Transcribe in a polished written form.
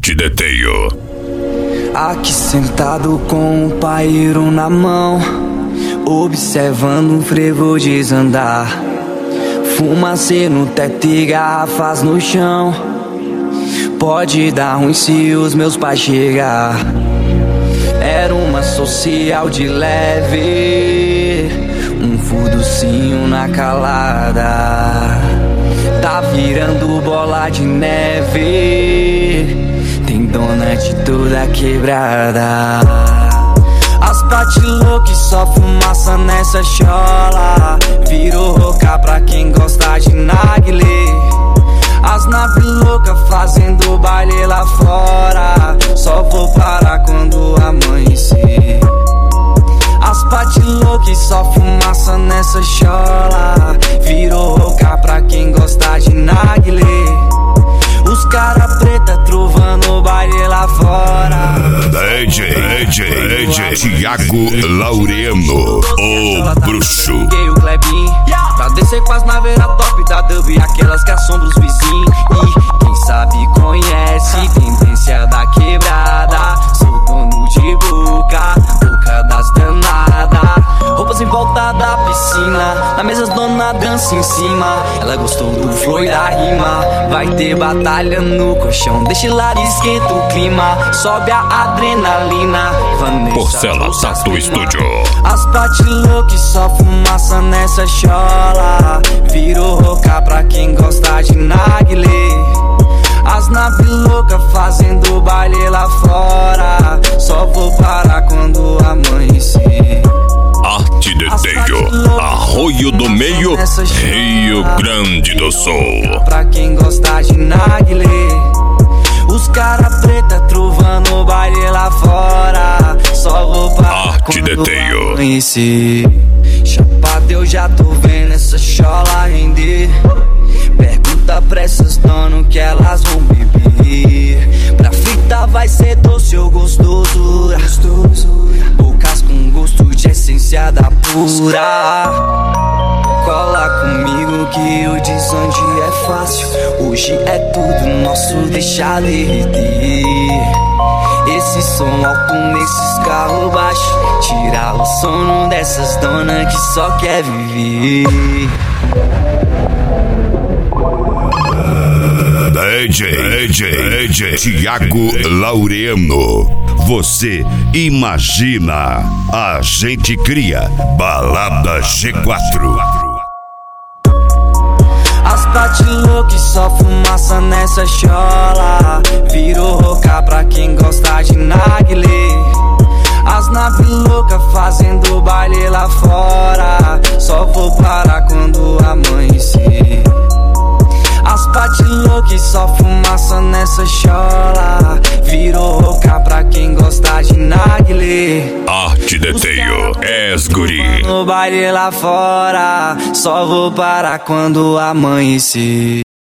Arte Deteio. Aqui sentado com o paeiro na mão, observando um frevo desandar. Fumaça no teto e garrafas no chão. Pode dar ruim se os meus pais chegar. Era uma social de leve, um fuducinho na calada. Tá virando bola de neve, tem dona de toda quebrada. As pati loucas só fumaça nessa chola. Virou roca pra quem gosta de narguilé. As naves loucas fazendo baile lá fora. Só vou parar quando amanhecer. As pati loucas só fumaça nessa chola. Virou roca pra quem gosta de narguilé. Os cara preta trovando baile lá fora. DJ Thiago Laureano, o bruxo. O Klebin, pra descer com as naveiras top da dub, aquelas que assombram os vizinhos. E quem sabe conhece, tendência da quebrada. Sou dono de boca das danadas. Roupas em volta da piscina, na mesa as dona dança em cima. Ela gostou do flow e da rima. Vai ter batalha no colchão, deixa lá e esquenta o clima. Sobe a adrenalina. Porcela Tattoo Studio. As pati loucas só fumaça nessa chola. Virou roca pra quem gosta de narguilé. As naves loucas fazendo baile lá fora. Só vou parar quando amanhecer. Arte Deteio, Arroio do Meio, Rio Grande do Sul. Pra quem gosta de narguilé. Os cara preta trovando baile lá fora. Só vou parar Arte quando Deteio. amanhecer. Chapado eu já tô vendo essa chola render. Pergunta pra essas donas que elas vão beber. Pra frita vai ser doce ou gostoso. Bocas com gosto de essência da pura. Cola comigo que o desonde é fácil. Hoje é tudo nosso, deixa derreter. Esse som alto nesses carros baixos, tira o sono dessas donas que só quer viver. DJ Thiago Laureano. Você imagina, a gente cria. Balada G4. As pati loucas só fumaça nessa chola. Virou roca pra quem gosta de narguilé. As naves loucas fazendo baile lá fora. Só vou parar quando amanhecer. As pati loucas só fumaça nessa chola. Virou roca pra quem gosta de narguilé. Arte Deteio, guri. No baile lá fora. Só vou parar quando amanhecer.